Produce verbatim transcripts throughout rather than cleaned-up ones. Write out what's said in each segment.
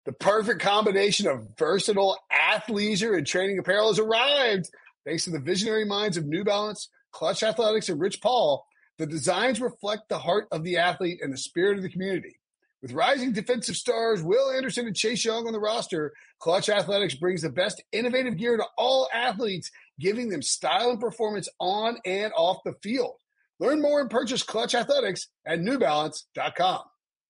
The perfect combination of versatile athleisure and training apparel has arrived. Thanks to the visionary minds of New Balance, Clutch Athletics, and Rich Paul, the designs reflect the heart of the athlete and the spirit of the community. With rising defensive stars Will Anderson and Chase Young on the roster, Clutch Athletics brings the best innovative gear to all athletes, giving them style and performance on and off the field. Learn more and purchase Clutch Athletics at new balance dot com.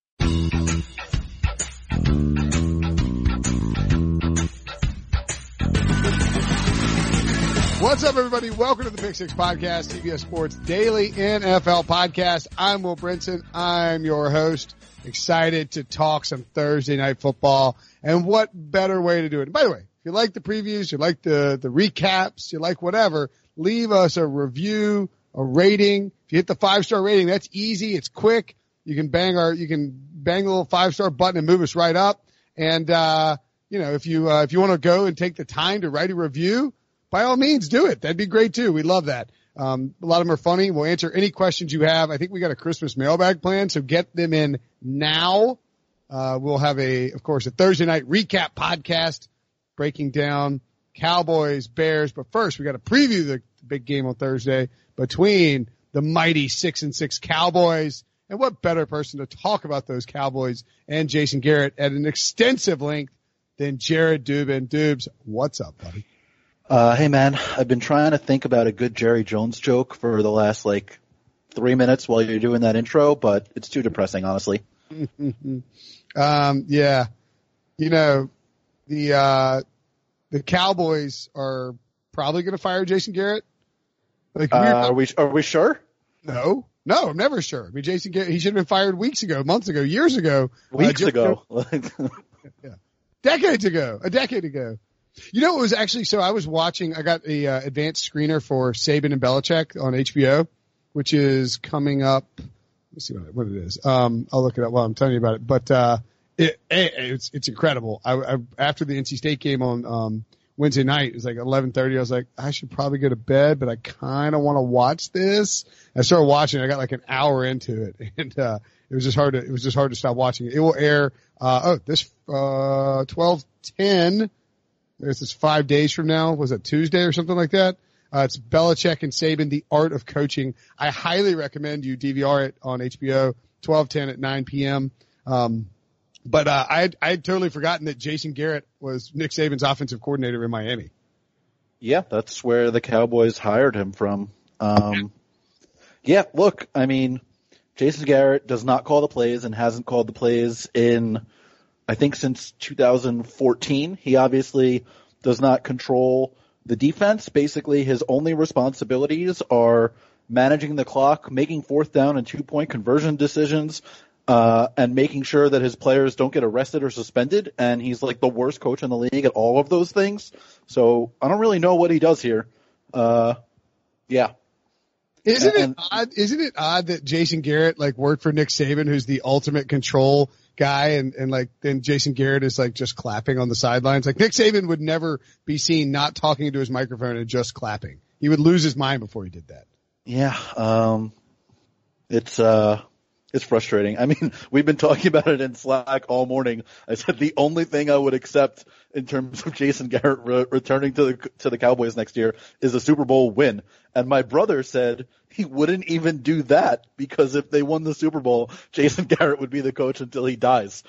What's up, everybody? Welcome to the Pick Six Podcast, C B S Sports Daily N F L Podcast. I'm Will Brinson. I'm your host. Excited to talk some Thursday night football. And what better way to do it? By the way, if you like the previews, you like the, the recaps, you like whatever, leave us a review, a rating. If you hit the five-star rating, that's easy. It's quick. You can bang our, you can bang the little five-star button and move us right up. And, uh, you know, if you, uh, if you want to go and take the time to write a review, by all means, do it. That'd be great too. We love that. Um, a lot of them are funny. We'll answer any questions you have. I think we got a Christmas mailbag plan, so get them in now. Uh, we'll have a, of course, a Thursday night recap podcast breaking down Cowboys, Bears. But first, we got to preview the big game on Thursday between the mighty six and six Cowboys. And what better person to talk about those Cowboys and Jason Garrett at an extensive length than Jared Dubin. Dubs, what's up, buddy? Uh, hey man, I've been trying to think about a good Jerry Jones joke for the last like three minutes while you're doing that intro, but it's too depressing, honestly. um, yeah. You know, the, uh, the Cowboys are probably going to fire Jason Garrett. Like, uh, are we, are we sure? No, no, I'm never sure. I mean, Jason Garrett, he should have been fired weeks ago, months ago, years ago. Weeks uh, ago. yeah. Decades ago, a decade ago. You know, it was actually, so I was watching, I got a uh, advanced screener for Saban and Belichick on H B O, which is coming up. Let's see what, what it is. Um, I'll look it up while I'm telling you about it. But, uh, it, it it's, it's incredible. I, I, after the N C State game on, um, Wednesday night, it was like eleven thirty. I was like, I should probably go to bed, but I kind of want to watch this. I started watching. I got like an hour into it, and, uh, it was just hard to, it was just hard to stop watching it. It will air, uh, oh, this, uh, twelve ten. This is five days from now. Was it Tuesday or something like that? Uh, it's Belichick and Saban, The Art of Coaching. I highly recommend you D V R it on H B O, twelve ten at nine p.m. Um, but, uh, I had, I had totally forgotten that Jason Garrett was Nick Saban's offensive coordinator in Miami. Yeah, that's where the Cowboys hired him from. Um, yeah, look, I mean, Jason Garrett does not call the plays and hasn't called the plays in, I think, since two thousand fourteen. He obviously does not control the defense. Basically, his only responsibilities are managing the clock, making fourth down and two-point conversion decisions, uh, and making sure that his players don't get arrested or suspended. And he's like the worst coach in the league at all of those things. So I don't really know what he does here. Uh, yeah. Isn't and, it odd? Isn't it odd that Jason Garrett like worked for Nick Saban, who's the ultimate control guy, and, and like then Jason Garrett is like just clapping on the sidelines? Like Nick Saban would never be seen not talking into his microphone and just clapping. He would lose his mind before he did that. Yeah, um, it's uh, it's frustrating. I mean, we've been talking about it in Slack all morning. I said the only thing I would accept in terms of Jason Garrett re- returning to the to the Cowboys next year is a Super Bowl win. And my brother said he wouldn't even do that because if they won the Super Bowl, Jason Garrett would be the coach until he dies.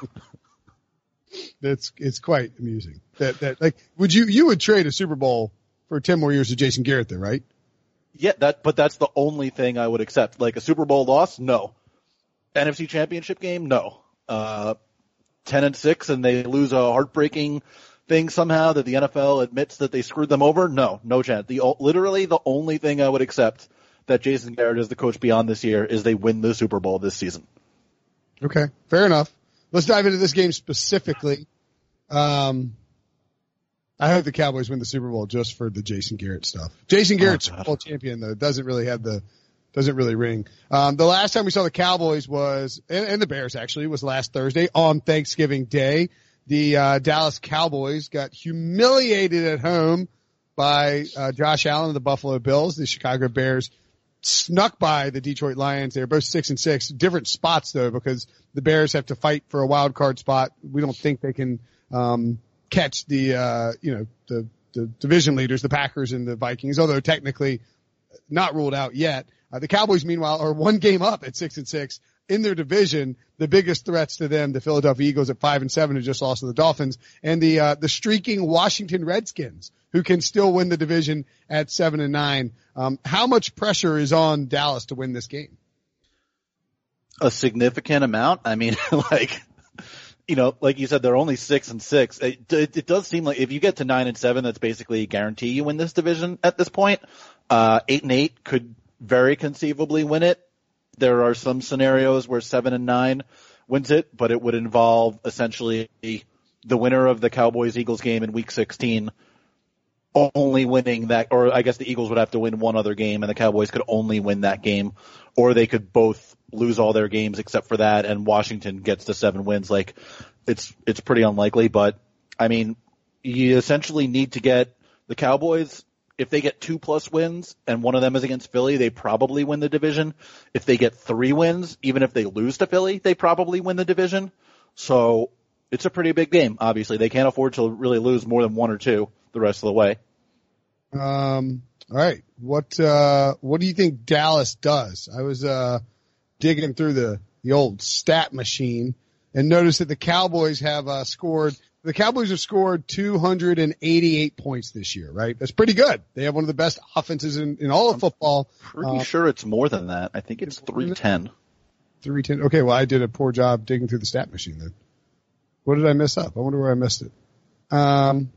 That's it's quite amusing. That that like would you you would trade a Super Bowl for ten more years of Jason Garrett there, right? Yeah, that but that's the only thing I would accept. Like a Super Bowl loss, no. N F C Championship game, no. Uh, ten and six, and they lose a heartbreaking thing somehow that the N F L admits that they screwed them over. No, no chance. The literally the only thing I would accept that Jason Garrett is the coach beyond this year is they win the Super Bowl this season. Okay, fair enough. Let's dive into this game specifically. Um, I hope the Cowboys win the Super Bowl just for the Jason Garrett stuff. Jason Garrett's oh, Super Bowl champion though doesn't really have the doesn't really ring. Um, the last time we saw the Cowboys was and, and the Bears actually was last Thursday on Thanksgiving Day. The uh, Dallas Cowboys got humiliated at home by uh, Josh Allen of the Buffalo Bills. The Chicago Bears snuck by the Detroit Lions. They're both six and six, different spots though, because the Bears have to fight for a wild card spot. We don't think they can, um, catch the, uh, you know, the, the division leaders, the Packers and the Vikings, although technically not ruled out yet. Uh, the Cowboys, meanwhile, are one game up at six and six in their division. The biggest threats to them, the Philadelphia Eagles at five and seven, who just lost to the Dolphins, and the uh, the streaking Washington Redskins, who can still win the division at seven and nine. Um, how much pressure is on Dallas to win this game? A significant amount. I mean, like, you know, like you said, they're only six and six. It, it, it does seem like if you get to nine and seven, that's basically a guarantee you win this division at this point. Uh, eight and eight could very conceivably win it. There are some scenarios where seven and nine wins it, but it would involve essentially the winner of the Cowboys-Eagles game in week sixteen only winning that, or I guess the Eagles would have to win one other game and the Cowboys could only win that game, or they could both lose all their games except for that and Washington gets to seven wins. Like, it's, it's pretty unlikely, but I mean, you essentially need to get the Cowboys. If they get two plus wins and one of them is against Philly, they probably win the division. If they get three wins, even if they lose to Philly, they probably win the division. So it's a pretty big game. Obviously, they can't afford to really lose more than one or two the rest of the way. Um, all right. What, uh, what do you think Dallas does? I was, uh, digging through the, the old stat machine and noticed that the Cowboys have, uh, scored The Cowboys have scored two hundred eighty-eight points this year, right? That's pretty good. They have one of the best offenses in, in all of football. I'm pretty uh, sure it's more than that. I think it's three ten. three ten. Okay, well, I did a poor job digging through the stat machine then. What did I mess up? I wonder where I missed it. Um,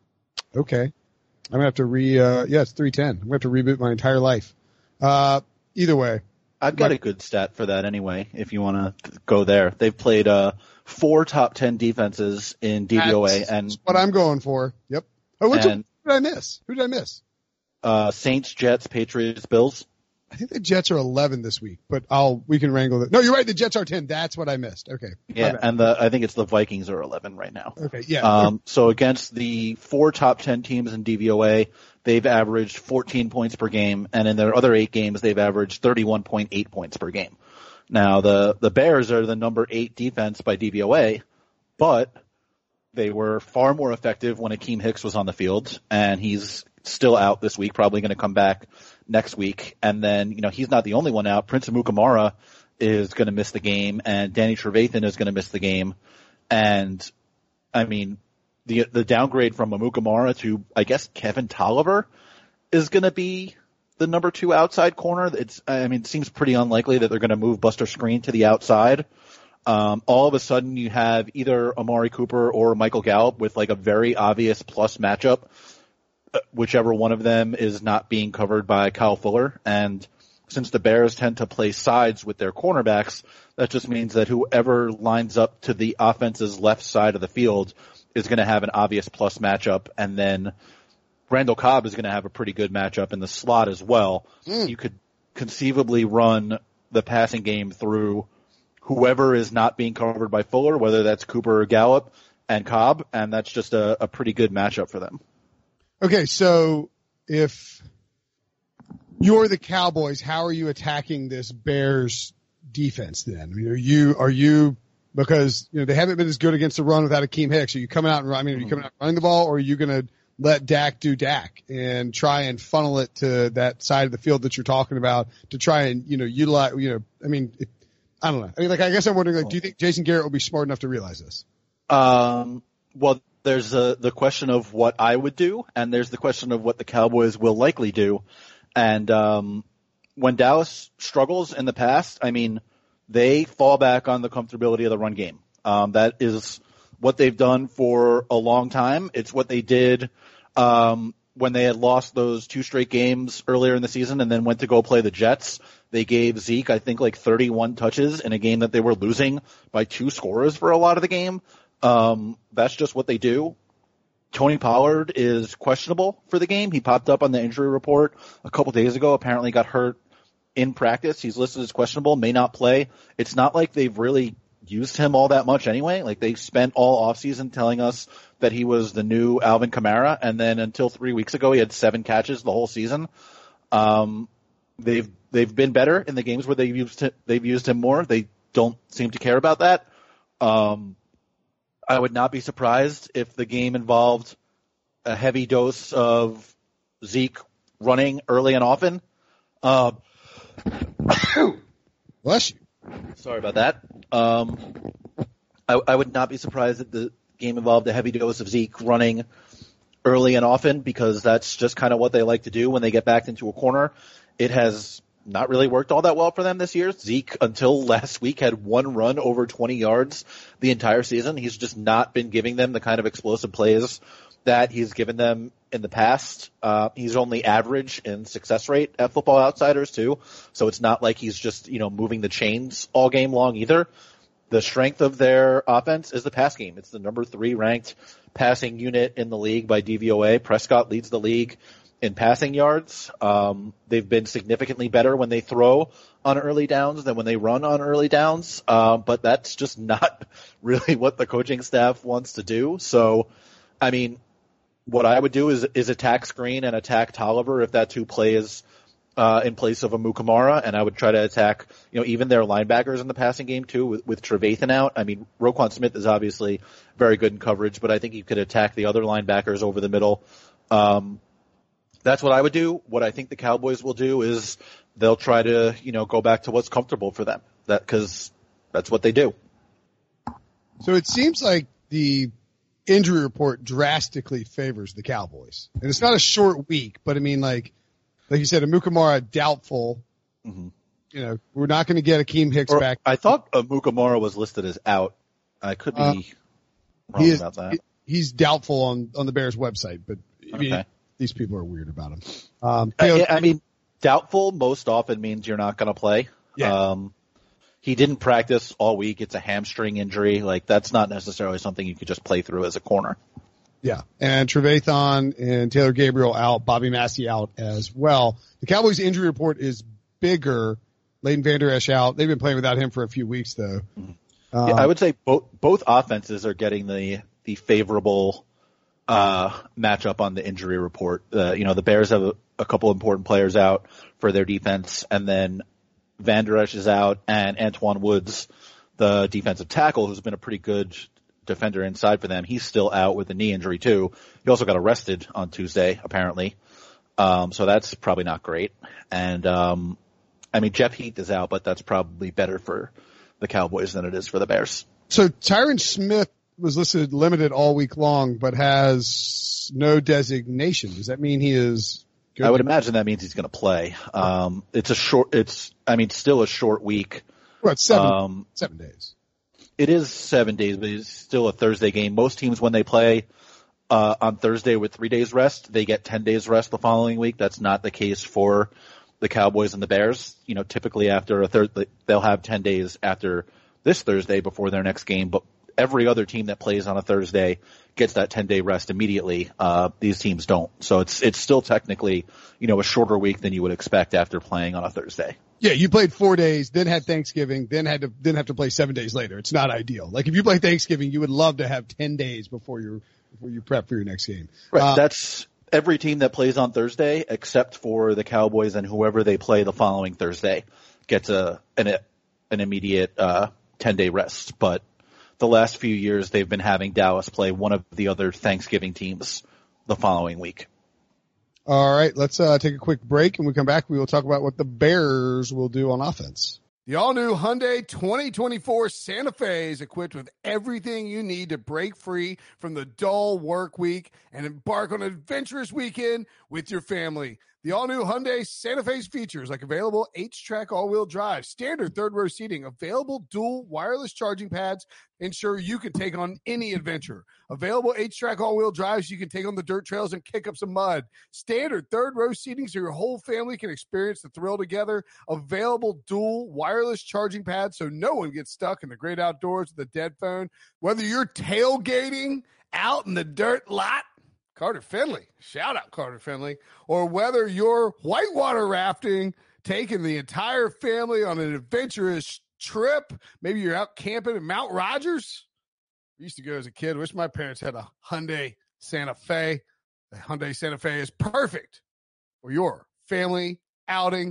okay. I'm gonna have to re, uh, yeah, it's three ten. I'm gonna have to reboot my entire life. Uh, either way. I've got my, a good stat for that anyway, if you want to go there. They've played, uh, four top ten defenses in D V O A, and that's what I'm going for. Yep. Oh, what did I miss? Who did I miss? Uh, Saints, Jets, Patriots, Bills. I think the Jets are eleven this week, but I'll we can wrangle that. No, you're right. The Jets are ten. That's what I missed. Okay. Yeah, and the I think it's the Vikings are eleven right now. Okay. Yeah. Um. So against the four top ten teams in D V O A, they've averaged fourteen points per game, and in their other eight games, they've averaged thirty-one point eight points per game. Now, the, the Bears are the number eight defense by D V O A, but they were far more effective when Akeem Hicks was on the field, and he's still out this week, probably going to come back next week. And then, you know, he's not the only one out. Prince Amukamara is going to miss the game, and Danny Trevathan is going to miss the game. And, I mean, the the downgrade from Amukamara to, I guess, Kevin Tolliver is going to be the number two outside corner. It's, I mean, it seems pretty unlikely that they're going to move Buster Skrine to the outside. Um, all of a sudden you have either Amari Cooper or Michael Gallup with like a very obvious plus matchup, whichever one of them is not being covered by Kyle Fuller. And since the Bears tend to play sides with their cornerbacks, that just means that whoever lines up to the offense's left side of the field is going to have an obvious plus matchup. And then Randall Cobb is going to have a pretty good matchup in the slot as well. Mm. You could conceivably run the passing game through whoever is not being covered by Fuller, whether that's Cooper or Gallup and Cobb, and that's just a, a pretty good matchup for them. Okay, so if you're the Cowboys, how are you attacking this Bears defense then? I mean, are you, are you, because, you know, they haven't been as good against the run without Akeem Hicks. Are you coming out and, I mean, are you coming out running the ball, or are you going to let Dak do Dak and try and funnel it to that side of the field that you're talking about to try and, you know, utilize, you know, I mean, it, I don't know. I mean, like, I guess I'm wondering, like, do you think Jason Garrett will be smart enough to realize this? Um, well, there's a, the question of what I would do, and there's the question of what the Cowboys will likely do. And, um, when Dallas struggles in the past, I mean, they fall back on the comfortability of the run game. Um, that is what they've done for a long time. It's what they did um, when they had lost those two straight games earlier in the season and then went to go play the Jets. They gave Zeke, I think, like thirty-one touches in a game that they were losing by two scores for a lot of the game. Um, that's just what they do. Tony Pollard is questionable for the game. He popped up on the injury report a couple days ago, apparently got hurt in practice. He's listed as questionable, may not play. It's not like they've really used him all that much anyway. Like, they spent all offseason telling us that he was the new Alvin Kamara, and then until three weeks ago he had seven catches the whole season. Um, they've they've been better in the games where they've used him, they've used him more. They don't seem to care about that. Um, I would not be surprised if the game involved a heavy dose of Zeke running early and often. Um, Bless you. Sorry about that. Um, I, I would not be surprised if the game involved a heavy dose of Zeke running early and often, because that's just kind of what they like to do when they get backed into a corner. It has not really worked all that well for them this year. Zeke, until last week, had one run over twenty yards the entire season. He's just not been giving them the kind of explosive plays that he's given them in the past. Uh, he's only average in success rate at Football Outsiders too. So it's not like he's just, you know, moving the chains all game long either. The strength of their offense is the pass game. It's the number three ranked passing unit in the league by D V O A. Prescott leads the league in passing yards. Um, they've been significantly better when they throw on early downs than when they run on early downs. Uh, but that's just not really what the coaching staff wants to do. So, I mean, what I would do is, is attack Screen and attack Tolliver if that's who plays uh, in place of Amukamara, and I would try to attack, you know, even their linebackers in the passing game too, with, with Trevathan out. I mean, Roquan Smith is obviously very good in coverage, but I think you could attack the other linebackers over the middle. Um, that's what I would do. What I think the Cowboys will do is they'll try to, you know, go back to what's comfortable for them. That, cause that's what they do. So it seems like the injury report drastically favors the Cowboys. And it's not a short week, but I mean, like, like you said, Amukamara doubtful. Mm-hmm. You know, we're not going to get Akeem Hicks or, back. I thought Amukamara was listed as out. I could be uh, wrong is, about that. He's doubtful on, on the Bears website, but I mean, okay. These people are weird about him. Um, I, I mean, doubtful most often means you're not going to play. Yeah. Um, he didn't practice all week. It's a hamstring injury. Like, that's not necessarily something you could just play through as a corner. Yeah. And Trevathan and Taylor Gabriel out, Bobby Massey out as well. The Cowboys injury report is bigger. Leighton Vander Esch out. They've been playing without him for a few weeks though. Mm-hmm. Um, yeah, I would say both, both offenses are getting the, the favorable, uh, matchup on the injury report. Uh, you know, the Bears have a, a couple important players out for their defense, and then Vander Esch is out, and Antoine Woods, the defensive tackle, who's been a pretty good defender inside for them, he's still out with a knee injury too. He also got arrested on Tuesday, apparently. Um, so that's probably not great. And, um, I mean, Jeff Heath is out, but that's probably better for the Cowboys than it is for the Bears. So Tyron Smith was listed limited all week long, but has no designation. Does that mean he is good? I would imagine that means he's going to play. Um, it's a short, it's, I mean, still a short week. Well, it's seven, um, seven days. It is seven days, but it's still a Thursday game. Most teams, when they play uh, on Thursday with three days rest, they get ten days rest the following week. That's not the case for the Cowboys and the Bears. You know, typically after a third, they'll have ten days after this Thursday before their next game. But every other team that plays on a Thursday gets that ten day rest immediately. Uh, these teams don't. So it's it's still technically, you know, a shorter week than you would expect after playing on a Thursday. Yeah, you played four days, then had Thanksgiving, then had to then have to play seven days later. It's not ideal. Like if you play Thanksgiving, you would love to have ten days before you before you prep for your next game. Right. Uh, That's every team that plays on Thursday, except for the Cowboys, and whoever they play the following Thursday gets a an an immediate uh, ten day rest. But the last few years, they've been having Dallas play one of the other Thanksgiving teams the following week. All right, let's uh, take a quick break, and when we come back, we will talk about what the Bears will do on offense. The all-new Hyundai twenty twenty-four Santa Fe is equipped with everything you need to break free from the dull work week and embark on an adventurous weekend with your family. The all-new Hyundai Santa Fe's features like available H-Track all-wheel drive, standard third-row seating, available dual wireless charging pads, ensure you can take on any adventure. Available H-Track all-wheel drives you can take on the dirt trails and kick up some mud. Standard third-row seating so your whole family can experience the thrill together. Available dual wireless charging pads so no one gets stuck in the great outdoors with a dead phone. Whether you're tailgating out in the dirt lot, Carter Finley, shout out Carter Finley, or whether you're whitewater rafting, taking the entire family on an adventurous trip, maybe you're out camping in Mount Rogers. I used to go as a kid. Wish my parents had a Hyundai Santa Fe. The Hyundai Santa Fe is perfect for your family outing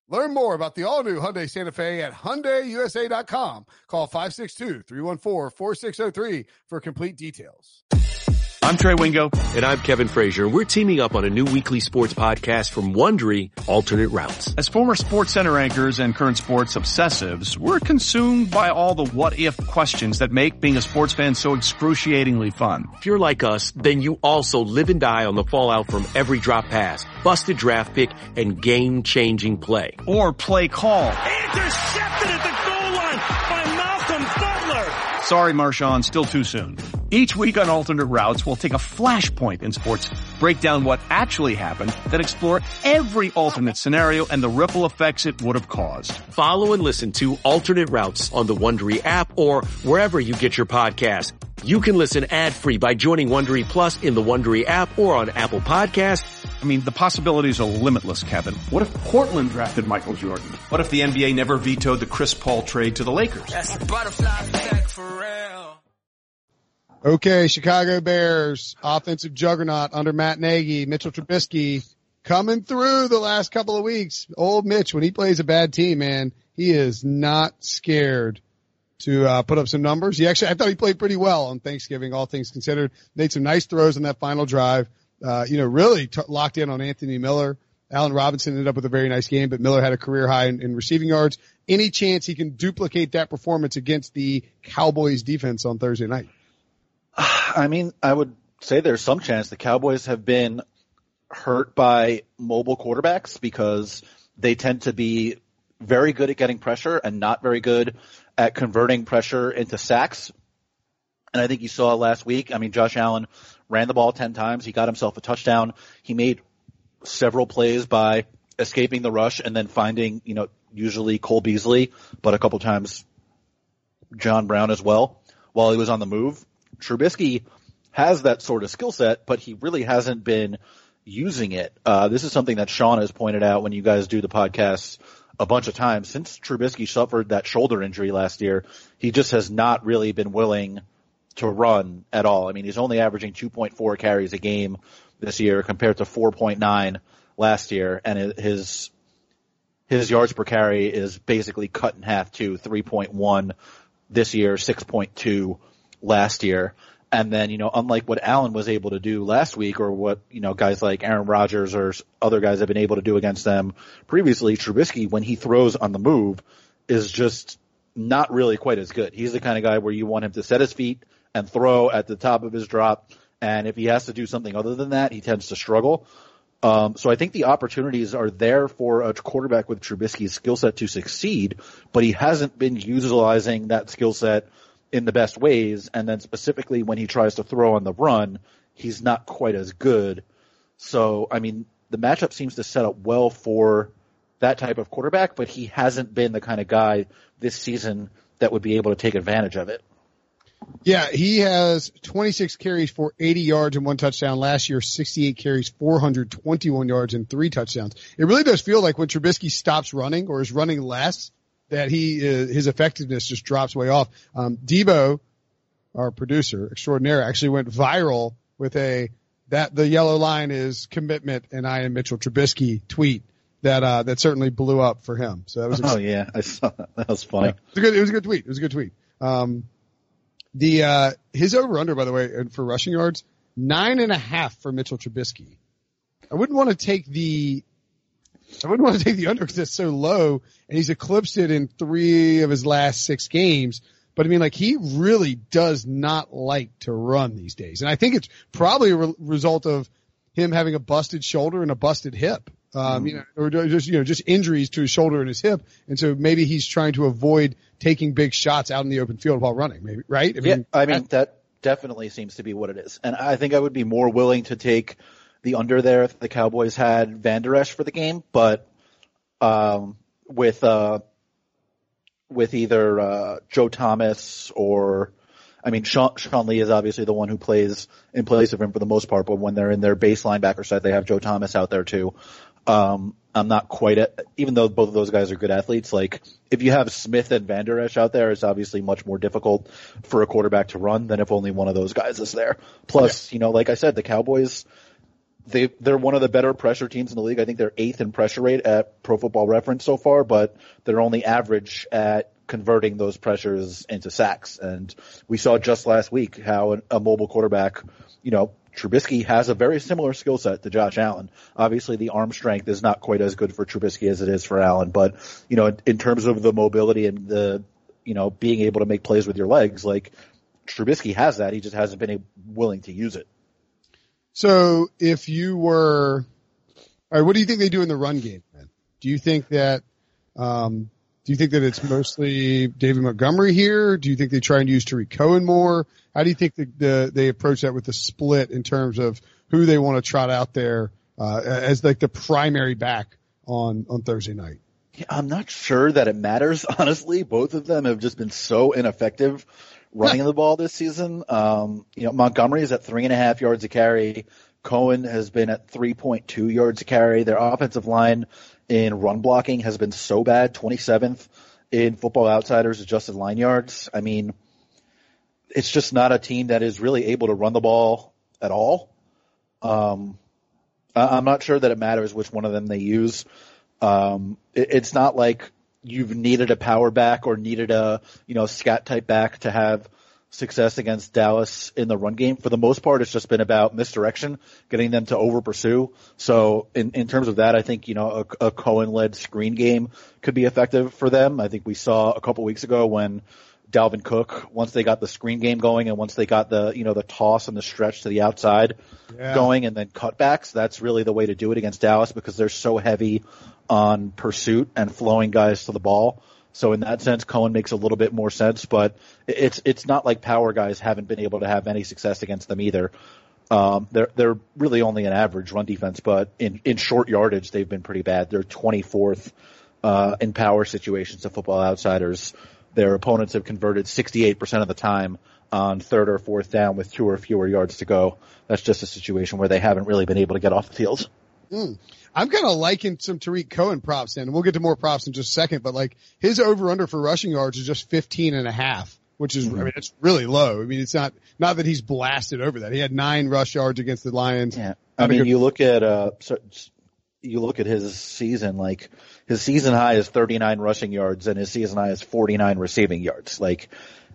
Learn more about the all-new Hyundai Santa Fe at Hyundai U S A dot com. Call five six two, three one four, four six zero three for complete details. I'm Trey Wingo. And I'm Kevin Frazier. We're teaming up on a new weekly sports podcast from Wondery, Alternate Routes. As former Sports Center anchors and current sports obsessives, we're consumed by all the what-if questions that make being a sports fan so excruciatingly fun. If you're like us, then you also live and die on the fallout from every drop pass, busted draft pick, and game-changing play. Or play call. Intercepted at the goal line by Malcolm Butler. Sorry, Marshawn, still too soon. Each week on Alternate Routes, we'll take a flashpoint in sports, break down what actually happened, then explore every alternate scenario and the ripple effects it would have caused. Follow and listen to Alternate Routes on the Wondery app or wherever you get your podcasts. You can listen ad-free by joining Wondery Plus in the Wondery app or on Apple Podcasts. I mean, the possibilities are limitless, Kevin. What if Portland drafted Michael Jordan? What if the N B A never vetoed the Chris Paul trade to the Lakers? That's the butterfly effect for real. Okay, Chicago Bears, offensive juggernaut under Matt Nagy, Mitchell Trubisky, coming through the last couple of weeks. Old Mitch, when he plays a bad team, man, he is not scared to uh, put up some numbers. He actually, I thought he played pretty well on Thanksgiving, all things considered. Made some nice throws on that final drive. Uh, you know, really t- locked in on Anthony Miller. Allen Robinson ended up with a very nice game, but Miller had a career high in, in receiving yards. Any chance he can duplicate that performance against the Cowboys defense on Thursday night? I mean, I would say there's some chance. The Cowboys have been hurt by mobile quarterbacks because they tend to be very good at getting pressure and not very good at converting pressure into sacks. And I think you saw last week, I mean, Josh Allen ran the ball ten times. He got himself a touchdown. He made several plays by escaping the rush and then finding, you know, usually Cole Beasley, but a couple times John Brown as well while he was on the move. Trubisky has that sort of skill set, but he really hasn't been using it. Uh, this is something that Sean has pointed out when you guys do the podcasts a bunch of times. Since Trubisky suffered that shoulder injury last year, he just has not really been willing to run at all. I mean, he's only averaging two point four carries a game this year compared to four point nine last year, and his his yards per carry is basically cut in half to three point one this year, six point two last year. And then, you know, unlike what Allen was able to do last week or what, you know, guys like Aaron Rodgers or other guys have been able to do against them previously, Trubisky, when he throws on the move, is just not really quite as good. He's the kind of guy where you want him to set his feet and throw at the top of his drop. And if he has to do something other than that, he tends to struggle. Um, so I think the opportunities are there for a quarterback with Trubisky's skill set to succeed, but he hasn't been utilizing that skill set in the best ways. And then specifically when he tries to throw on the run, he's not quite as good. So, I mean, the matchup seems to set up well for that type of quarterback, but he hasn't been the kind of guy this season that would be able to take advantage of it. Yeah, he has twenty-six carries for eighty yards and one touchdown. Last year, sixty-eight carries, four hundred twenty-one yards and three touchdowns. It really does feel like when Trubisky stops running or is running less, that he uh, his effectiveness just drops way off. Um, Debo, our producer extraordinaire, actually went viral with a that the yellow line is commitment and I am Mitchell Trubisky tweet that uh, that certainly blew up for him. So that was oh yeah, I saw that. That was funny. Yeah, it was a good. It was a good tweet. It was a good tweet. Um, The, uh, his over under, by the way, for rushing yards, nine and a half for Mitchell Trubisky. I wouldn't want to take the, I wouldn't want to take the under because it's so low and he's eclipsed it in three of his last six games. But I mean, like, he really does not like to run these days. And I think it's probably a re- result of him having a busted shoulder and a busted hip. Um, you know, or just, you know, just injuries to his shoulder and his hip. And so maybe he's trying to avoid taking big shots out in the open field while running, maybe, right? I yeah, mean, I mean, that definitely seems to be what it is. And I think I would be more willing to take the under there if the Cowboys had Van Der Esch for the game, but, um, with, uh, with either, uh, Joe Thomas or, I mean, Sean, Sean Lee is obviously the one who plays in place of him for the most part, but when they're in their base linebacker set, they have Joe Thomas out there too. Um, I'm not quite at, even though both of those guys are good athletes, like if you have Smith and Van Der Esch out there, it's obviously much more difficult for a quarterback to run than if only one of those guys is there. Plus, yeah. you know, like I said, the Cowboys, they they're one of the better pressure teams in the league. I think they're eighth in pressure rate at Pro Football Reference so far, but they're only average at converting those pressures into sacks. And we saw just last week how a mobile quarterback, you know, Trubisky has a very similar skill set to Josh Allen. Obviously, the arm strength is not quite as good for Trubisky as it is for Allen, but, you know, in terms of the mobility and the, you know, being able to make plays with your legs, like, Trubisky has that. He just hasn't been able, willing to use it. So if you were, all right, what do you think they do in the run game, man? Do you think that, um, do you think that it's mostly David Montgomery here? Do you think they try and use Tariq Cohen more? How do you think the, the, they approach that with the split in terms of who they want to trot out there, uh, as like the primary back on, on Thursday night? Yeah, I'm not sure that it matters, honestly. Both of them have just been so ineffective running the ball this season. Um, you know, Montgomery is at three and a half yards a carry. Cohen has been at three point two yards a carry. Their offensive line in run blocking has been so bad, twenty-seventh in Football Outsiders adjusted line yards. I mean, it's just not a team that is really able to run the ball at all. Um, I'm not sure that it matters which one of them they use. Um, it, it's not like you've needed a power back or needed a, you know, scat type back to have success against Dallas in the run game. For the most part, it's just been about misdirection, getting them to over pursue. So in, in terms of that, I think, you know, a, a Cohen-led screen game could be effective for them. I think we saw a couple weeks ago when Dalvin Cook, once they got the screen game going and once they got the, you know, the toss and the stretch to the outside yeah. going and then cutbacks, that's really the way to do it against Dallas because they're so heavy on pursuit and flowing guys to the ball. So in that sense, Cohen makes a little bit more sense, but it's it's not like power guys haven't been able to have any success against them either. Um, they're they're really only an average run defense, but in, in short yardage, they've been pretty bad. They're twenty-fourth uh, in power situations to Football Outsiders. Their opponents have converted sixty-eight percent of the time on third or fourth down with two or fewer yards to go. That's just a situation where they haven't really been able to get off the field. Mm. I'm kind of liking some Tariq Cohen props in, and we'll get to more props in just a second, but like his over under for rushing yards is just fifteen and a half, which is, mm-hmm. I mean, it's really low. I mean, it's not, not that he's blasted over that. He had nine rush yards against the Lions. Yeah. I mean, you look at, uh, you look at his season, like his season high is thirty-nine rushing yards and his season high is forty-nine receiving yards. Like,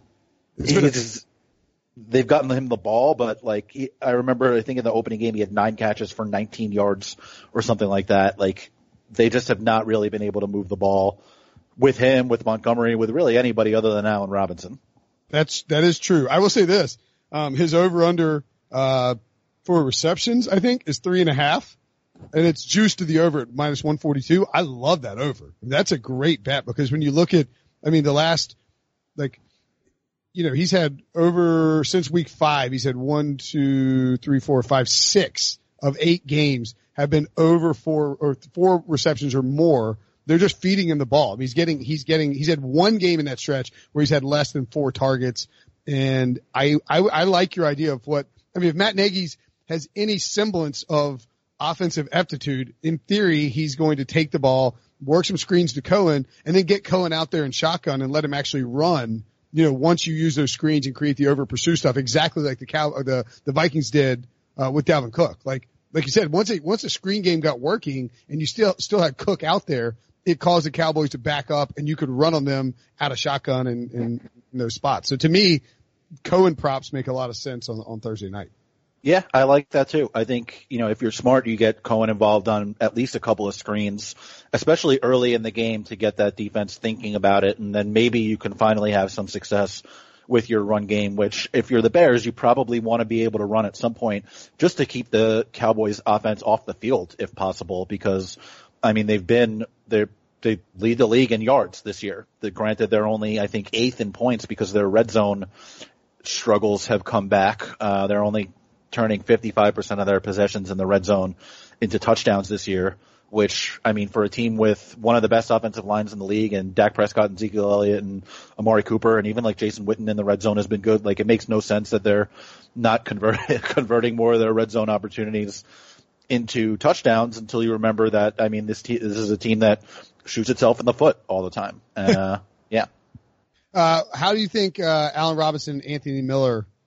he's, they've gotten him the ball, but like he, I remember, I think in the opening game he had nine catches for nineteen yards or something like that. Like they just have not really been able to move the ball with him, with Montgomery, with really anybody other than Allen Robinson. That's that is true. I will say this: um, his over under uh, for receptions, I think, is three and a half, and it's juiced to the over at minus one forty two. I love that over. That's a great bet because when you look at, I mean, the last like. You know, he's had over since week five, he's had one, two, three, four, five, six of eight games have been over four or four receptions or more. They're just feeding him the ball. I mean, he's getting, he's getting, he's had one game in that stretch where he's had less than four targets. And I, I, I like your idea of what, I mean, if Matt Nagy's has any semblance of offensive aptitude, in theory, he's going to take the ball, work some screens to Cohen, and then get Cohen out there in shotgun and let him actually run. You know, once you use those screens and create the over pursue stuff, exactly like the cow, or the, the Vikings did, uh, with Dalvin Cook. Like, like you said, once it, once the screen game got working and you still, still had Cook out there, it caused the Cowboys to back up and you could run on them out of shotgun and, and in those spots. So to me, Cohen props make a lot of sense on, on Thursday night. Yeah, I like that too. I think, you know, if you're smart, you get Cohen involved on at least a couple of screens, especially early in the game to get that defense thinking about it. And then maybe you can finally have some success with your run game, which if you're the Bears, you probably want to be able to run at some point just to keep the Cowboys offense off the field if possible, because I mean, they've been, they're, they lead the league in yards this year. The, granted, they're only, I think, eighth in points because their red zone struggles have come back. Uh, they're only turning fifty-five percent of their possessions in the red zone into touchdowns this year, which, I mean, for a team with one of the best offensive lines in the league and Dak Prescott and Ezekiel Elliott and Amari Cooper and even like Jason Witten in the red zone has been good. Like, it makes no sense that they're not convert, converting more of their red zone opportunities into touchdowns until you remember that, I mean, this, te- this is a team that shoots itself in the foot all the time. Uh, yeah. Uh, how do you think, uh, Allen Robinson and Anthony Miller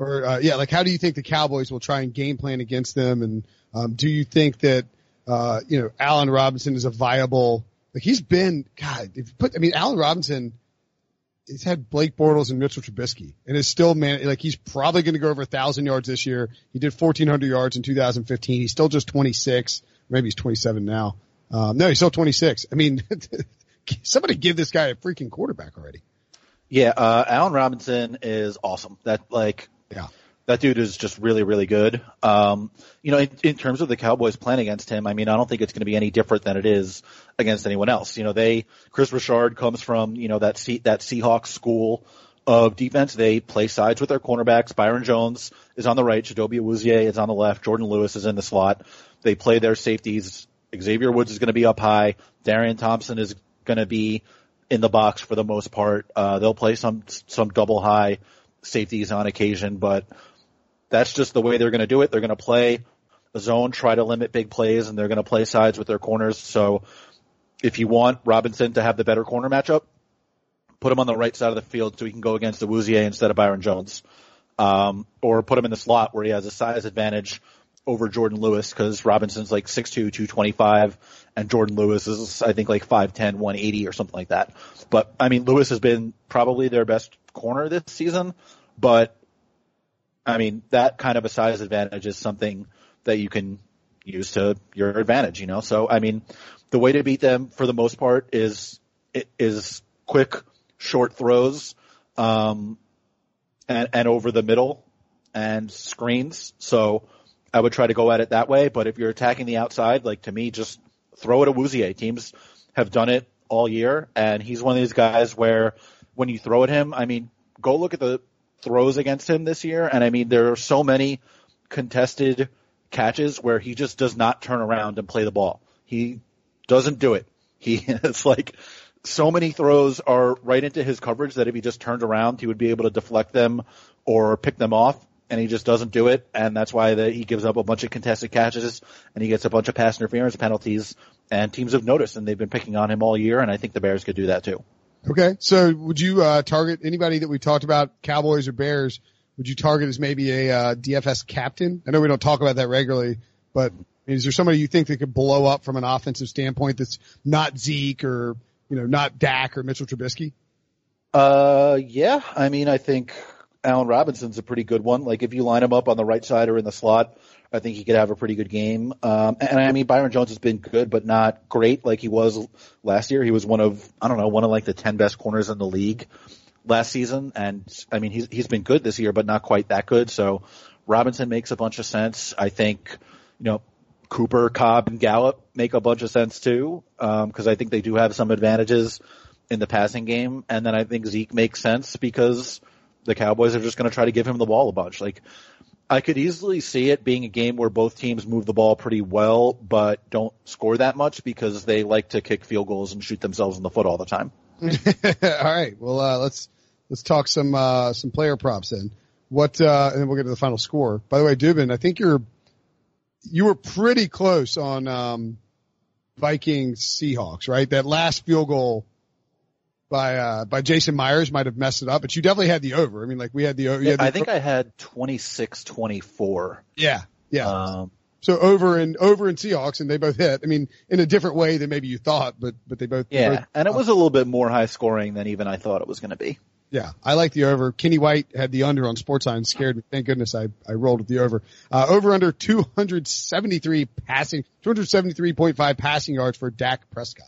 or uh, yeah, like how do you think the Cowboys will try and game plan against them? And um, do you think that uh, you know Allen Robinson is a viable? Like he's been God. If you put, I mean, Allen Robinson. He's had Blake Bortles and Mitchell Trubisky, and is still man like he's probably going to go over a thousand yards this year. He did fourteen hundred yards in two thousand fifteen. He's still just twenty-six. Maybe he's twenty-seven now. Um, no, he's still twenty-six. I mean, somebody give this guy a freaking quarterback already. Yeah, uh, Allen Robinson is awesome. That like, yeah, that dude is just really, really good. Um, you know, in, in terms of the Cowboys playing against him, I mean, I don't think it's going to be any different than it is against anyone else. You know, they, Chris Richard comes from, you know, that C, that Seahawks school of defense. They play sides with their cornerbacks. Byron Jones is on the right. Chidobe Awuzie is on the left. Jordan Lewis is in the slot. They play their safeties. Xavier Woods is going to be up high. Darian Thompson is going to be in the box for the most part. Uh, they'll play some, some double high safeties on occasion, but that's just the way they're going to do it. They're going to play a zone, try to limit big plays, and they're going to play sides with their corners. So if you want Robinson to have the better corner matchup, put him on the right side of the field so he can go against Awuzie instead of Byron Jones. Um, or put him in the slot where he has a size advantage over Jordan Lewis because Robinson's like six two, two twenty-five, and Jordan Lewis is, I think, like five ten, one eighty or something like that. But, I mean, Lewis has been probably their best corner this season, but I mean, that kind of a size advantage is something that you can use to your advantage, you know? So, I mean, the way to beat them for the most part is, is quick, short throws, um, and, and over the middle and screens. So I would try to go at it that way. But if you're attacking the outside, like to me, just throw it at Awuzie. Teams have done it all year. And he's one of these guys where when you throw at him, I mean, go look at the throws against him this year, and I mean there are so many contested catches where he just does not turn around and play the ball. He doesn't do it. He it's like so many throws are right into his coverage that if he just turned around, he would be able to deflect them or pick them off, and he just doesn't do it, and that's why the, he gives up a bunch of contested catches and he gets a bunch of pass interference penalties, and teams have noticed, and they've been picking on him all year, and I think the Bears could do that too. Okay. So would you, uh, target anybody that we talked about, Cowboys or Bears, would you target as maybe a, uh, D F S captain? I know we don't talk about that regularly, but is there somebody you think that could blow up from an offensive standpoint that's not Zeke or, you know, not Dak or Mitchell Trubisky? Uh, yeah. I mean, I think Allen Robinson's a pretty good one. Like if you line him up on the right side or in the slot, I think he could have a pretty good game. Um, and I mean, Byron Jones has been good, but not great like he was last year. He was one of, I don't know, one of like the ten best corners in the league last season. And I mean, he's, he's been good this year, but not quite that good. So Robinson makes a bunch of sense. I think, you know, Cooper, Cobb, and Gallup make a bunch of sense too. Um, cause I think they do have some advantages in the passing game. And then I think Zeke makes sense because the Cowboys are just going to try to give him the ball a bunch. Like, I could easily see it being a game where both teams move the ball pretty well, but don't score that much because they like to kick field goals and shoot themselves in the foot all the time. All right. Well, uh, let's, let's talk some, uh, some player props then. What, uh, and then we'll get to the final score. By the way, Dubin, I think you're, you were pretty close on, um, Vikings Seahawks, right? That last field goal by, uh, by Jason Myers might have messed it up, but you definitely had the over. I mean, like we had the over. Yeah, I think I had twenty-six twenty-four. Yeah. Yeah. Um, so over and over in Seahawks, and they both hit. I mean, in a different way than maybe you thought, but, but they both. Yeah. They both, and it was a little bit more high scoring than even I thought it was going to be. Yeah. I like the over. Kenny White had the under on SportsCenter, scared me. Thank goodness I, I rolled with the over. Uh, over under two seventy-three passing, two seventy-three point five passing yards for Dak Prescott.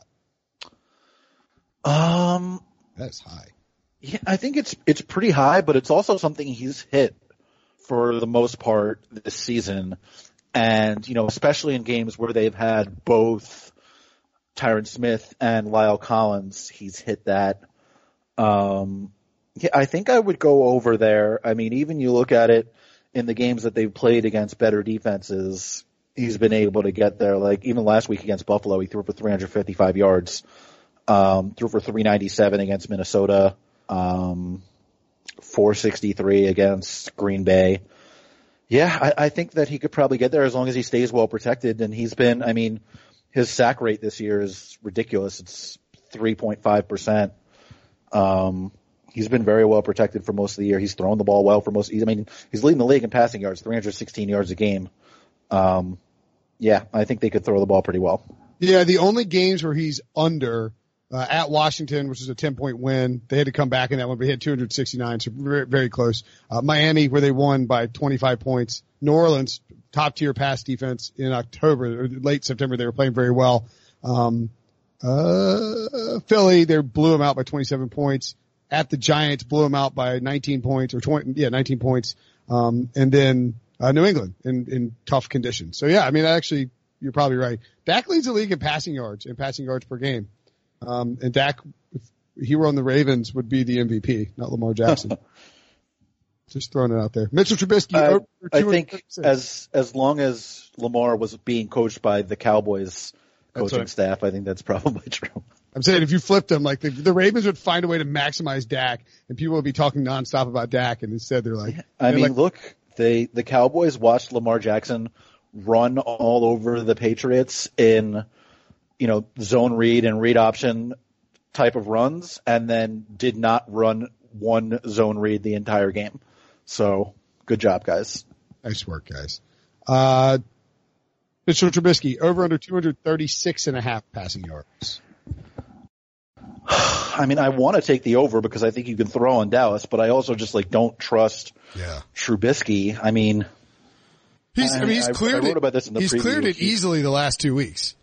Um, that's high. Yeah, I think it's it's pretty high, but it's also something he's hit for the most part this season, and you know, especially in games where they've had both Tyron Smith and Lyle Collins, he's hit that. Um, yeah, I think I would go over there. I mean, even you look at it in the games that they've played against better defenses, he's been able to get there. Like even last week against Buffalo, he threw for three hundred fifty-five yards. Um, threw for three ninety-seven against Minnesota, um, four sixty-three against Green Bay. Yeah, I, I think that he could probably get there as long as he stays well protected. And he's been, I mean, his sack rate this year is ridiculous. It's three point five percent. Um, he's been very well protected for most of the year. He's thrown the ball well for most. I mean, he's leading the league in passing yards, three hundred sixteen yards a game. Um, yeah, I think they could throw the ball pretty well. Yeah, the only games where he's under uh, at Washington, which is a ten-point win, they had to come back in that one, but he had two hundred sixty-nine, so very, very close. Uh, Miami, where they won by twenty-five points. New Orleans, top-tier pass defense in October, or late September, they were playing very well. Um, uh, Philly, they blew them out by twenty-seven points. At the Giants, blew them out by nineteen points, or twenty, yeah, nineteen points. Um, and then uh, New England in, in tough conditions. So, yeah, I mean, actually, you're probably right. Dak leads the league in passing yards, in passing yards per game. Um, and Dak, if he were on the Ravens, would be the M V P, not Lamar Jackson. Just throwing it out there. Mitchell Trubisky. Uh, I think as as long as Lamar was being coached by the Cowboys coaching right. staff, I think that's probably true. I'm saying if you flipped them, like the, the Ravens would find a way to maximize Dak, and people would be talking nonstop about Dak, and instead they're like, I they're mean, like, look, they the Cowboys watched Lamar Jackson run all over the Patriots in, you know, zone read and read option type of runs, and then did not run one zone read the entire game. So, good job, guys. Nice work, guys. Uh, Mitchell Trubisky, over under two hundred thirty-six and a half passing yards. I mean, I want to take the over because I think you can throw on Dallas, but I also just like don't trust yeah. Trubisky. I mean, he's, I, I mean, he's I, cleared I wrote it. about this in the he's preview. cleared it easily the last two weeks.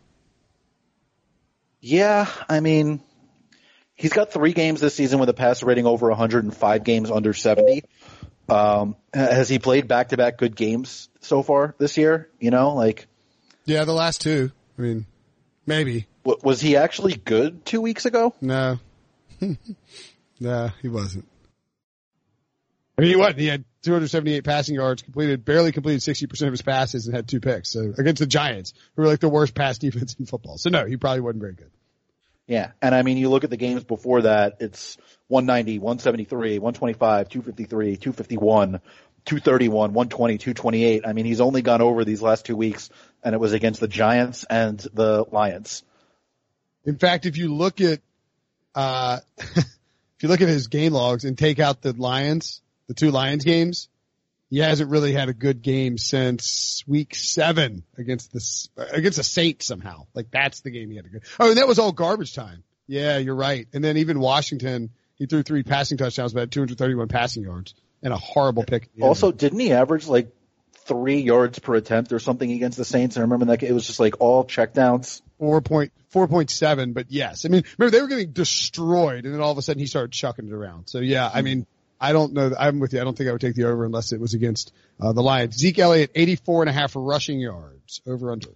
Yeah, I mean, he's got three games this season with a passer rating over one hundred and five games under seventy. Um, has he played back-to-back good games so far this year? You know, like. Yeah, the last two. I mean, maybe. W- was he actually good two weeks ago? No. No, he wasn't. I mean, he what? He had two hundred seventy-eight passing yards, completed, barely completed sixty percent of his passes and had two picks. So against the Giants, who were like the worst pass defense in football. So no, he probably wasn't very good. Yeah. And I mean, you look at the games before that, it's one ninety, one seventy-three, one twenty-five, two fifty-three, two fifty-one, two thirty-one, one twenty, two twenty-eight. I mean, he's only gone over these last two weeks, and it was against the Giants and the Lions. In fact, if you look at, uh, if you look at his game logs and take out the Lions, the two Lions games, he hasn't really had a good game since week seven against the, against the Saints somehow. Like that's the game he had a good. Oh, and that was all garbage time. Yeah, you're right. And then even Washington, he threw three passing touchdowns, but had two hundred thirty-one passing yards and a horrible pick. Also, didn't he average like three yards per attempt or something against the Saints? I remember that it was just like all checkdowns. Four point, four point seven, but yes. I mean, remember they were getting destroyed and then all of a sudden he started chucking it around. So yeah, I mean, I don't know. I'm with you. I don't think I would take the over unless it was against uh, the Lions. Zeke Elliott, eighty-four and a half rushing yards. Over under.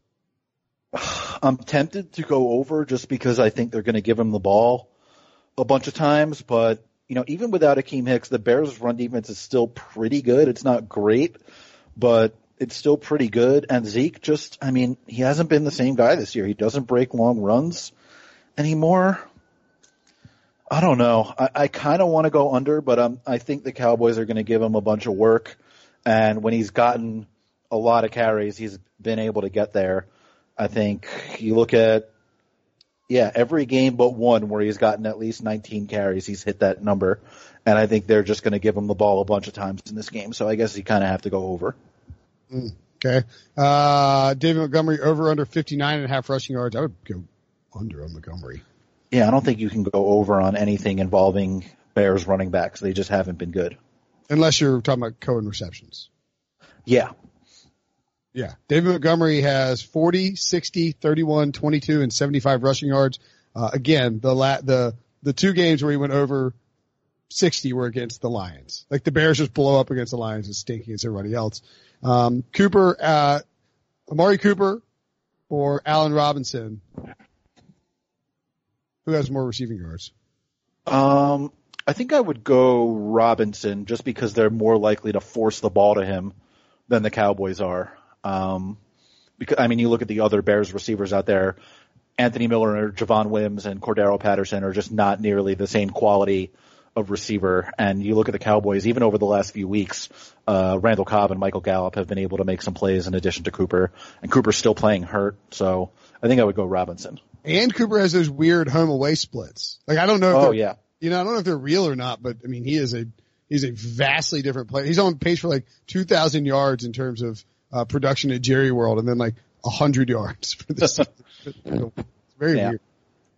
I'm tempted to go over just because I think they're going to give him the ball a bunch of times. But, you know, even without Akeem Hicks, the Bears' run defense is still pretty good. It's not great, but it's still pretty good. And Zeke just, I mean, he hasn't been the same guy this year. He doesn't break long runs anymore. I don't know. I, I kind of want to go under, but um, I think the Cowboys are going to give him a bunch of work. And when he's gotten a lot of carries, he's been able to get there. I think you look at, yeah, every game but one where he's gotten at least nineteen carries, he's hit that number. And I think they're just going to give him the ball a bunch of times in this game. So I guess you kind of have to go over. Mm, okay. Uh, David Montgomery, over under fifty-nine and a half rushing yards. I would go under on Montgomery. Yeah, I don't think you can go over on anything involving Bears running backs. They just haven't been good. Unless you're talking about Cohen receptions. Yeah. Yeah. David Montgomery has forty, sixty, thirty-one, twenty-two, and seventy-five rushing yards. Uh, again, the la- the the two games where he went over sixty were against the Lions. Like the Bears just blow up against the Lions and stink against everybody else. Um, Cooper, uh, Amari Cooper or Allen Robinson. Who has more receiving yards? Um, I think I would go Robinson just because they're more likely to force the ball to him than the Cowboys are. Um, because, I mean, you look at the other Bears receivers out there, Anthony Miller, Javon Wims, and Cordero Patterson are just not nearly the same quality of receiver. And you look at the Cowboys, even over the last few weeks, uh, Randall Cobb and Michael Gallup have been able to make some plays in addition to Cooper. And Cooper's still playing hurt, so I think I would go Robinson. And Cooper has those weird home away splits. Like I don't know. If oh yeah. You know, I don't know if they're real or not, but I mean, he is a he's a vastly different player. He's on pace for like two thousand yards in terms of uh, production at Jerry World, and then like a hundred yards for this. It's very yeah. weird.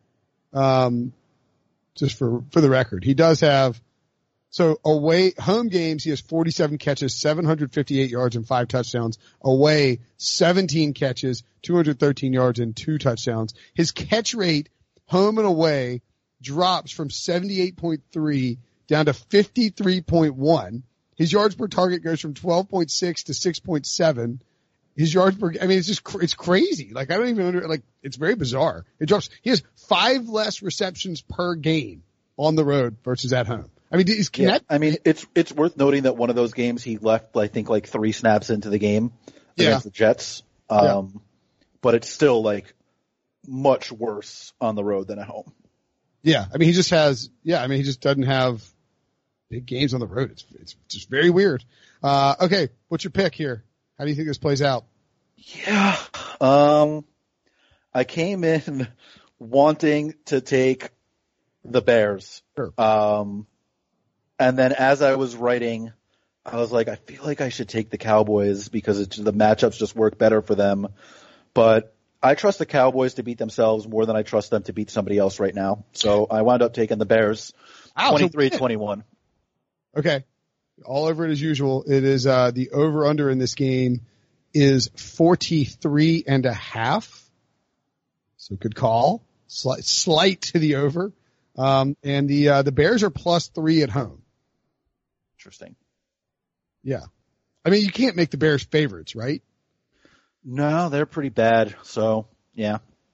Um, just for for the record, he does have. So away, home games, he has forty-seven catches, seven hundred fifty-eight yards and five touchdowns. Away, seventeen catches, two hundred thirteen yards and two touchdowns. His catch rate, home and away, drops from seventy-eight point three down to fifty-three point one. His yards per target goes from twelve point six to six point seven. His yards per, I mean, it's just, it's crazy. Like, I don't even under, like, it's very bizarre. It drops, he has five less receptions per game on the road versus at home. I mean, is yeah, that, I mean, it's it's worth noting that one of those games he left, I think, like three snaps into the game against yeah. the Jets. Um, yeah. But it's still like much worse on the road than at home. Yeah, I mean, he just has. Yeah, I mean, he just doesn't have big games on the road. It's it's just very weird. Uh, okay, what's your pick here? How do you think this plays out? Yeah, um, I came in wanting to take the Bears. Sure. Um. And then as I was writing, I was like, I feel like I should take the Cowboys because it's, the matchups just work better for them. But I trust the Cowboys to beat themselves more than I trust them to beat somebody else right now. So I wound up taking the Bears, twenty-three twenty-one. Okay. All over it as usual. It is uh, the over-under in this game is forty-three and a half. So good call. Slight, slight to the over. Um, and the uh, the Bears are plus three at home. Interesting. Yeah. I mean, you can't make the Bears favorites, right? No, they're pretty bad. So, yeah.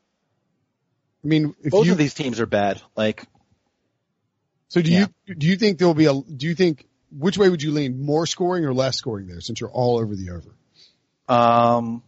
I mean, if both you, of these teams are bad. Like, so do yeah. you, do you think there'll be a, do you think, which way would you lean? More scoring or less scoring there since you're all over the over? Um,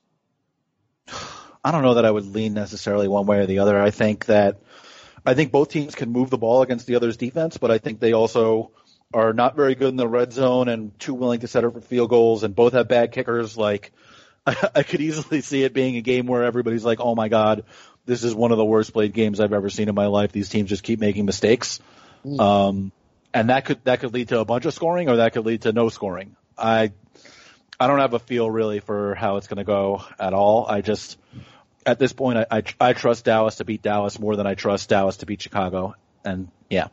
I don't know that I would lean necessarily one way or the other. I think that, I think both teams can move the ball against the other's defense, but I think they also are not very good in the red zone and too willing to set up for field goals, and both have bad kickers. Like, I, I could easily see it being a game where everybody's like, oh my God, this is one of the worst played games I've ever seen in my life. These teams just keep making mistakes. Mm. Um, and that could, that could lead to a bunch of scoring or that could lead to no scoring. I, I don't have a feel really for how it's going to go at all. I just, at this point, I, I, I trust Dallas to beat Dallas more than I trust Dallas to beat Chicago. And yeah.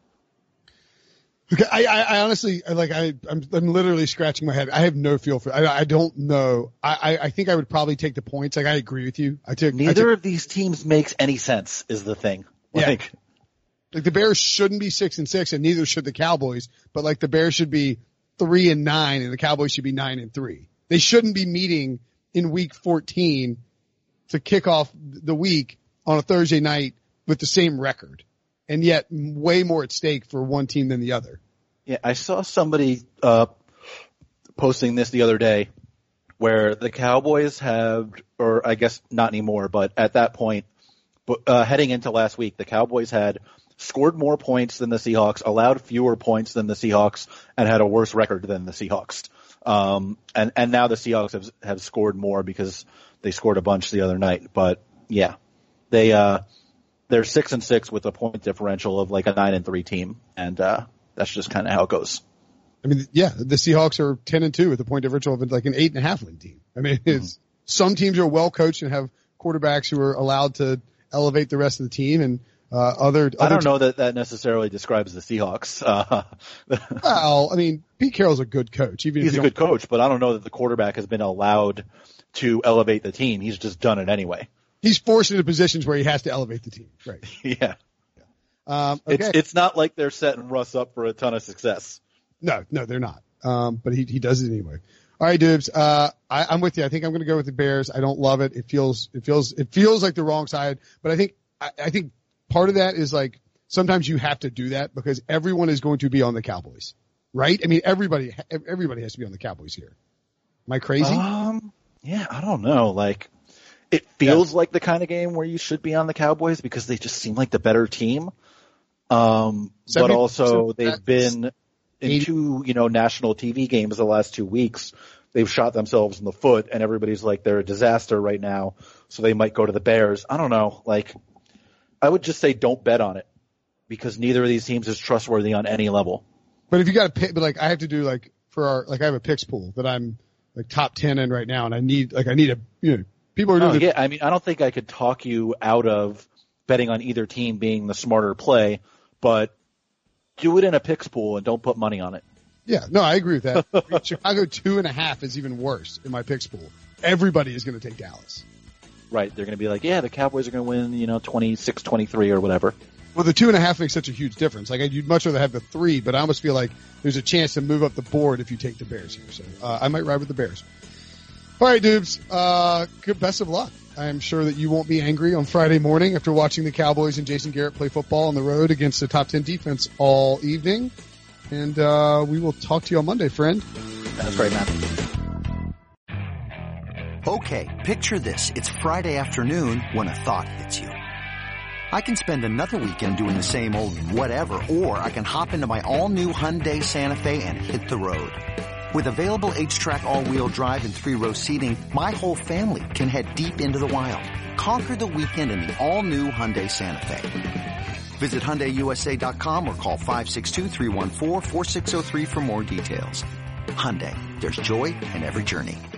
Okay, I, I, I honestly, like, I, I'm, I'm literally scratching my head. I have no feel for it. I, I don't know. I, I, I think I would probably take the points. Like, I agree with you. I took neither I took, of these teams makes any sense. Is the thing. Like, yeah. Like the Bears shouldn't be six and six, and neither should the Cowboys. But like the Bears should be three and nine, and the Cowboys should be nine and three. They shouldn't be meeting in week fourteen to kick off the week on a Thursday night with the same record, and yet way more at stake for one team than the other. Yeah, I saw somebody uh posting this the other day where the Cowboys have, or I guess not anymore, but at that point, uh, heading into last week, the Cowboys had scored more points than the Seahawks, allowed fewer points than the Seahawks, and had a worse record than the Seahawks. Um, and, and now the Seahawks have, have scored more because they scored a bunch the other night. But yeah, they, uh, they're six and six with a point differential of like a nine and three team. And, uh, that's just kind of how it goes. I mean, yeah, the Seahawks are ten and two with a point differential of like an eight and a half win team. I mean, it's, mm-hmm. some teams are well coached and have quarterbacks who are allowed to elevate the rest of the team, and uh, other. I other don't know that that necessarily describes the Seahawks. Uh, well, I mean, Pete Carroll's a good coach. Even he's if a good coach, but I don't know that the quarterback has been allowed to elevate the team. He's just done it anyway. He's forced into positions where he has to elevate the team. Right. Yeah. Um, okay. It's it's not like they're setting Russ up for a ton of success. No, no, they're not. Um, but he he does it anyway. All right, Dubes. Uh, I, I'm with you. I think I'm going to go with the Bears. I don't love it. It feels it feels it feels like the wrong side. But I think I, I think part of that is like sometimes you have to do that because everyone is going to be on the Cowboys, right? I mean, everybody everybody has to be on the Cowboys here. Am I crazy? Um, yeah, I don't know. Like, it feels yeah. like the kind of game where you should be on the Cowboys because they just seem like the better team. Um, but also they've been in two, you know, national T V games the last two weeks. They've shot themselves in the foot and everybody's like, they're a disaster right now. So they might go to the Bears. I don't know. Like, I would just say don't bet on it. because neither of these teams is trustworthy on any level. But if you got to pick, but like I have to do like for our, like I have a picks pool that I'm like top ten in right now, and I need, like I need a, you know, people are doing. Oh, the, yeah, I mean, I don't think I could talk you out of betting on either team being the smarter play, but do it in a picks pool and don't put money on it. Yeah, no, I agree with that. I mean, Chicago two and a half is even worse in my picks pool. Everybody is going to take Dallas. Right. They're going to be like, yeah, the Cowboys are going to win, you know, twenty-six twenty-three or whatever. Well, the two and a half makes such a huge difference. Like, you'd much rather have the three, but I almost feel like there's a chance to move up the board if you take the Bears here. So, uh, I might ride with the Bears. All right, dudes. Uh, good, best of luck. I'm sure that you won't be angry on Friday morning after watching the Cowboys and Jason Garrett play football on the road against the top ten defense all evening. And, uh, we will talk to you on Monday, friend. That's right, man. Okay, picture this. It's Friday afternoon when a thought hits you. I can spend another weekend doing the same old whatever, or I can hop into my all-new Hyundai Santa Fe and hit the road. With available H-Track all-wheel drive and three-row seating, my whole family can head deep into the wild. Conquer the weekend in the all-new Hyundai Santa Fe. Visit Hyundai U S A dot com or call five six two, three one four, four six zero three for more details. Hyundai, there's joy in every journey.